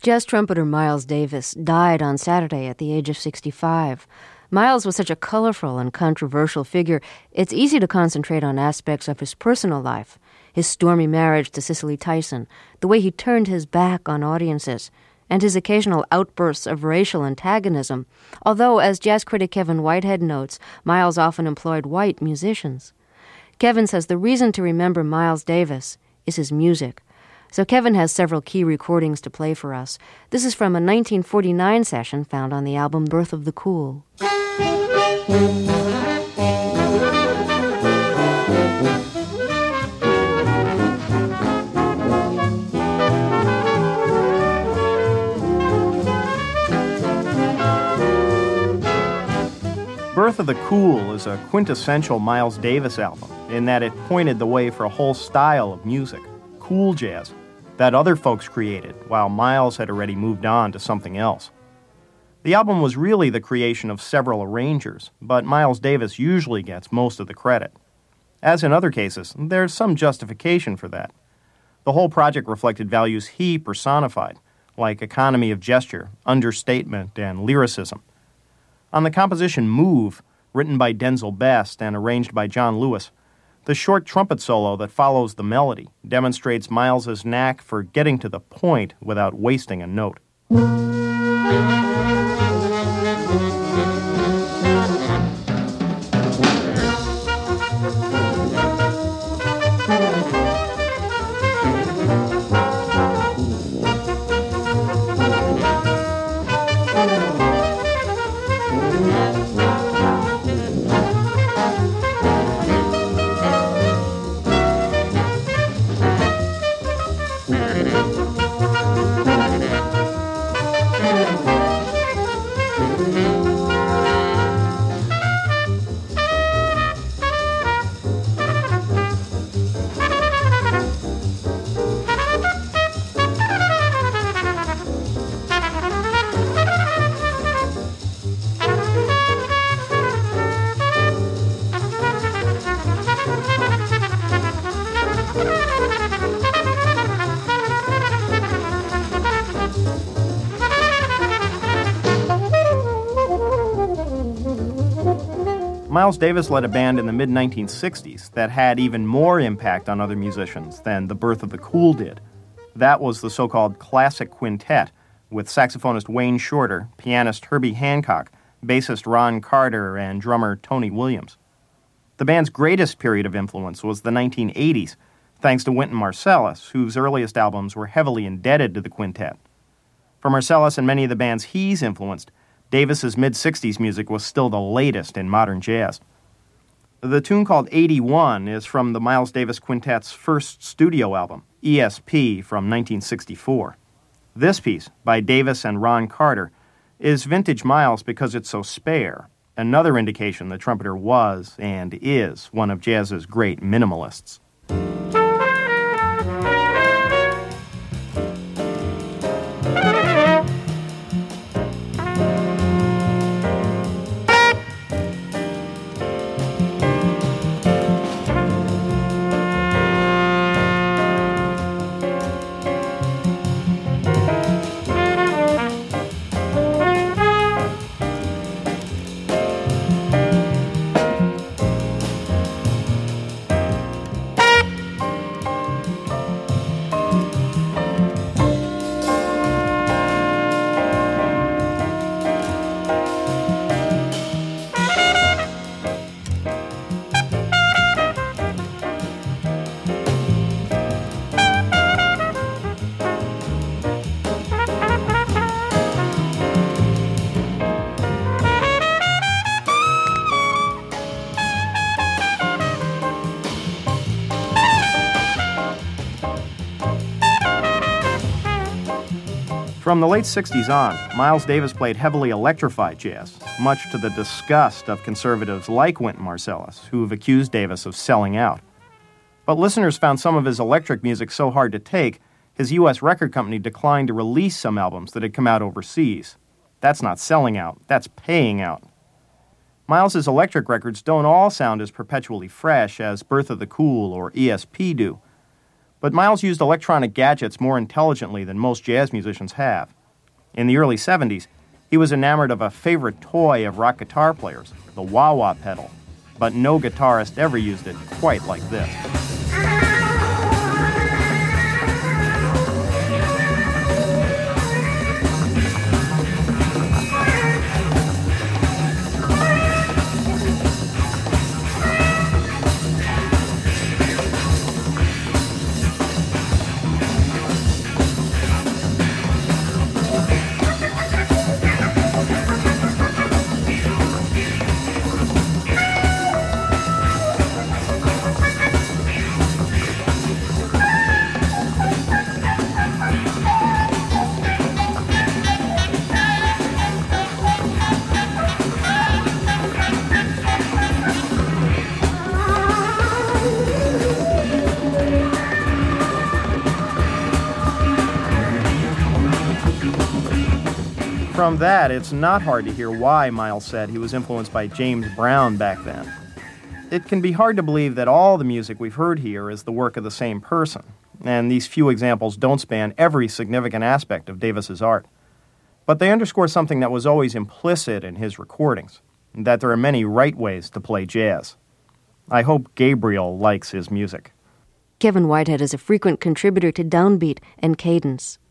Jazz trumpeter Miles Davis died on Saturday at the age of 65. Miles was such a colorful and controversial figure, it's easy to concentrate on aspects of his personal life. His stormy marriage to Cicely Tyson, the way he turned his back on audiences, and his occasional outbursts of racial antagonism, although, as jazz critic Kevin Whitehead notes, Miles often employed white musicians. Kevin says the reason to remember Miles Davis is his music. So Kevin has several key recordings to play for us. This is from a 1949 session found on the album Birth of the Cool. Birth of the Cool is a quintessential Miles Davis album in that it pointed the way for a whole style of music, cool jazz, that other folks created while Miles had already moved on to something else. The album was really the creation of several arrangers, but Miles Davis usually gets most of the credit. As in other cases, there's some justification for that. The whole project reflected values he personified, like economy of gesture, understatement, and lyricism. On the composition Move, written by Denzel Best and arranged by John Lewis, the short trumpet solo that follows the melody demonstrates Miles's knack for getting to the point without wasting a note. Miles Davis led a band in the mid-1960s that had even more impact on other musicians than the Birth of the Cool did. That was the so-called Classic Quintet, with saxophonist Wayne Shorter, pianist Herbie Hancock, bassist Ron Carter, and drummer Tony Williams. The band's greatest period of influence was the 1980s, thanks to Wynton Marsalis, whose earliest albums were heavily indebted to the quintet. For Marsalis and many of the bands he's influenced, Davis's mid-60s music was still the latest in modern jazz. The tune called 81 is from the Miles Davis Quintet's first studio album, ESP, from 1964. This piece, by Davis and Ron Carter, is vintage Miles because it's so spare, another indication the trumpeter was and is one of jazz's great minimalists. From the late 60s on, Miles Davis played heavily electrified jazz, much to the disgust of conservatives like Wynton Marsalis, who've accused Davis of selling out. But listeners found some of his electric music so hard to take, his U.S. record company declined to release some albums that had come out overseas. That's not selling out, that's paying out. Miles's electric records don't all sound as perpetually fresh as Birth of the Cool or ESP do, But Miles used electronic gadgets more intelligently than most jazz musicians have. In the early 70s, he was enamored of a favorite toy of rock guitar players, the wah-wah pedal. But no guitarist ever used it quite like this. From that, it's not hard to hear why Miles said he was influenced by James Brown back then. It can be hard to believe that all the music we've heard here is the work of the same person, and these few examples don't span every significant aspect of Davis's art. But they underscore something that was always implicit in his recordings, that there are many right ways to play jazz. I hope Gabriel likes his music. Kevin Whitehead is a frequent contributor to Downbeat and Cadence.